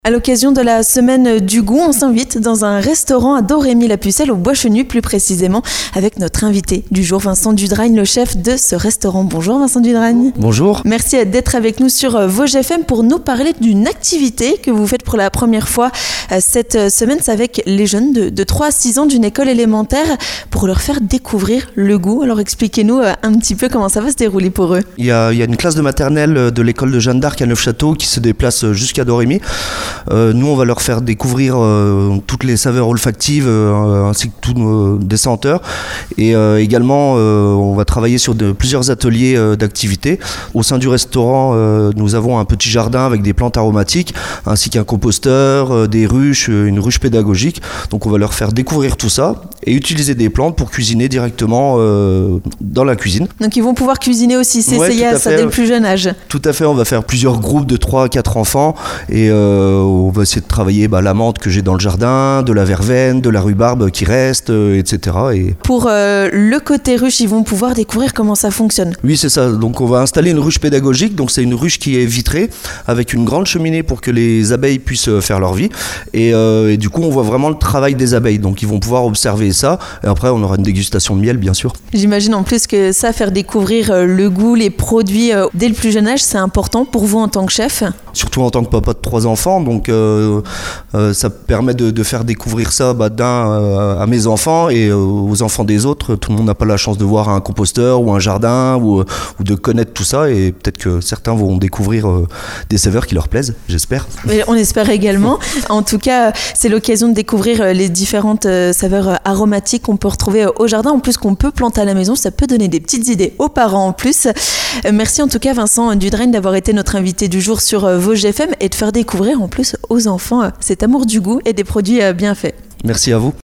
À l'occasion de la semaine du goût, on s'invite dans un restaurant à Domrémy-la-Pucelle, au Bois-Chenu plus précisément, avec notre invité du jour, Vincent Dudragne, le chef de ce restaurant. Bonjour Vincent Dudragne. Bonjour. Merci d'être avec nous sur Vosges FM pour nous parler d'une activité que vous faites pour la première fois cette semaine. C'est avec les jeunes de 3 à 6 ans d'une école élémentaire pour leur faire découvrir le goût. Alors expliquez-nous un petit peu comment ça va se dérouler pour eux. Il y a une classe de maternelle de l'école de Jeanne d'Arc à Neufchâteau qui se déplace jusqu'à Domrémy. Nous, on va leur faire découvrir toutes les saveurs olfactives ainsi que tous des senteurs. Et également, on va travailler sur plusieurs ateliers d'activités. Au sein du restaurant, nous avons un petit jardin avec des plantes aromatiques, ainsi qu'un composteur, des ruches, une ruche pédagogique. Donc on va leur faire découvrir tout ça et utiliser des plantes pour cuisiner directement dans la cuisine. Donc ils vont pouvoir cuisiner aussi, s'essayer à ça dès le plus jeune âge. Tout à fait, on va faire plusieurs groupes de 3 à 4 enfants et on va essayer de travailler la menthe que j'ai dans le jardin, de la verveine, de la rhubarbe qui reste, etc. Et... Pour le côté ruche, ils vont pouvoir découvrir comment ça fonctionne. Oui, c'est ça. Donc on va installer une ruche pédagogique. Donc c'est une ruche qui est vitrée avec une grande cheminée pour que les abeilles puissent faire leur vie. Et du coup, on voit vraiment le travail des abeilles. Donc ils vont pouvoir observer ça. Et après, on aura une dégustation de miel, bien sûr. J'imagine en plus que ça, faire découvrir le goût, les produits dès le plus jeune âge, c'est important pour vous en tant que chef. Surtout en tant que papa de 3 enfants. Donc ça permet de faire découvrir ça à mes enfants et aux enfants des autres. Tout le monde n'a pas la chance de voir un composteur ou un jardin ou de connaître tout ça, et peut-être que certains vont découvrir des saveurs qui leur plaisent, j'espère. Mais on espère également. En tout cas, c'est l'occasion de découvrir les différentes saveurs aromatiques qu'on peut retrouver au jardin, en plus qu'on peut planter à la maison. Ça peut donner des petites idées aux parents en plus. Merci en tout cas Vincent Dudragne d'avoir été notre invité du jour sur Vosges FM et de faire découvrir en plus aux enfants cet amour du goût et des produits bien faits. Merci à vous.